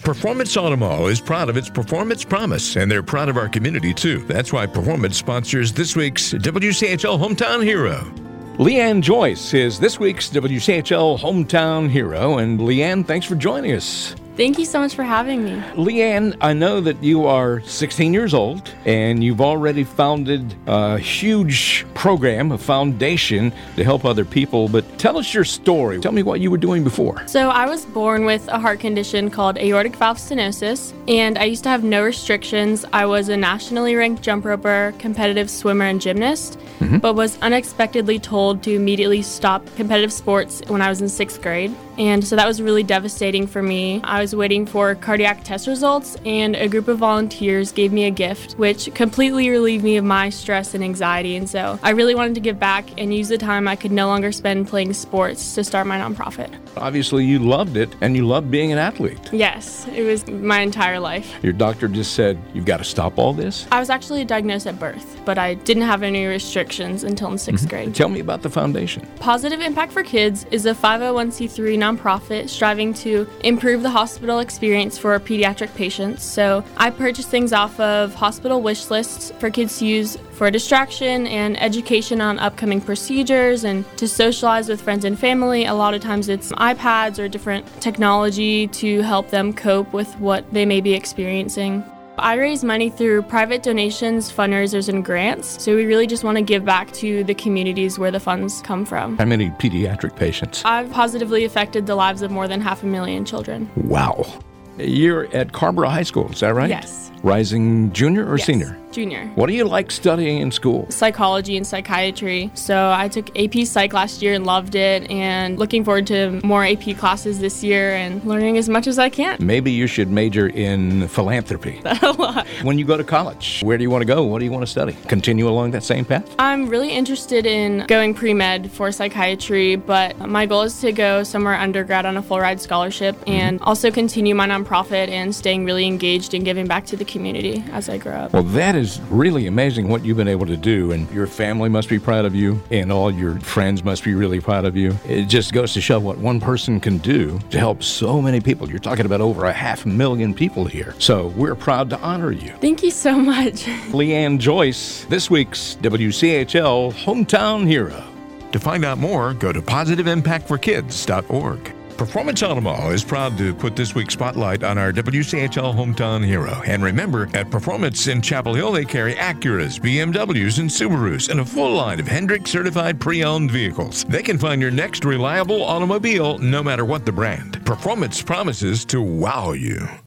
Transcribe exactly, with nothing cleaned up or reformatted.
Performance Automall is proud of its performance promise, and they're proud of our community, too. That's why Performance sponsors this week's W C H L Hometown Hero. Leanne Joyce is this week's W C H L Hometown Hero. And Leanne, thanks for joining us. Thank you so much for having me. Leanne, I know that you are sixteen years old, and you've already founded a huge program, a foundation to help other people. But tell us your story. Tell me what you were doing before. So I was born with a heart condition called aortic valve stenosis, and I used to have no restrictions. I was a nationally ranked jump roper, competitive swimmer, and gymnast, mm-hmm. but was unexpectedly told to immediately stop competitive sports when I was in sixth grade. And so that was really devastating for me. I was waiting for cardiac test results, and a group of volunteers gave me a gift, which completely relieved me of my stress and anxiety. And so I really wanted to give back and use the time I could no longer spend playing sports to start my nonprofit. Obviously, you loved it, and you loved being an athlete. Yes, it was my entire life. Your doctor just said, you've got to stop all this? I was actually diagnosed at birth, but I didn't have any restrictions until in sixth Mm-hmm. grade. Tell me about the foundation. Positive Impact for Kids is a five oh one c three nonprofit striving to improve the hospital experience for pediatric patients. So I purchase things off of hospital wish lists for kids to use for distraction and education on upcoming procedures and to socialize with friends and family. A lot of times it's iPads or different technology to help them cope with what they may be experiencing. I raise money through private donations, fundraisers, and grants. So we really just want to give back to the communities where the funds come from. How many pediatric patients? I've positively affected the lives of more than half a million children. Wow. You're at Carrboro High School, is that right? Yes. Rising junior or yes, senior? Junior. What do you like studying in school? Psychology and psychiatry. So I took A P Psych last year and loved it, and looking forward to more A P classes this year and learning as much as I can. Maybe you should major in philanthropy. A lot. When you go to college, where do you want to go? What do you want to study? Continue along that same path? I'm really interested in going pre-med for psychiatry, but my goal is to go somewhere undergrad on a full ride scholarship mm-hmm. and also continue my nonprofit and staying really engaged and giving back to the community as I grow up. Well, that is really amazing what you've been able to do, and your family must be proud of you, and all your friends must be really proud of you. It just goes to show what one person can do to help so many people. You're talking about over a half million people here, so we're proud to honor you. Thank you so much. Leanne Joyce, this week's W C H L Hometown Hero. To find out more, go to positive impact for kids dot org. Performance Automall is proud to put this week's spotlight on our W C H L Hometown Hero. And remember, at Performance in Chapel Hill, they carry Acuras, B M Ws, and Subarus, and a full line of Hendrick certified pre-owned vehicles. They can find your next reliable automobile no matter what the brand. Performance promises to wow you.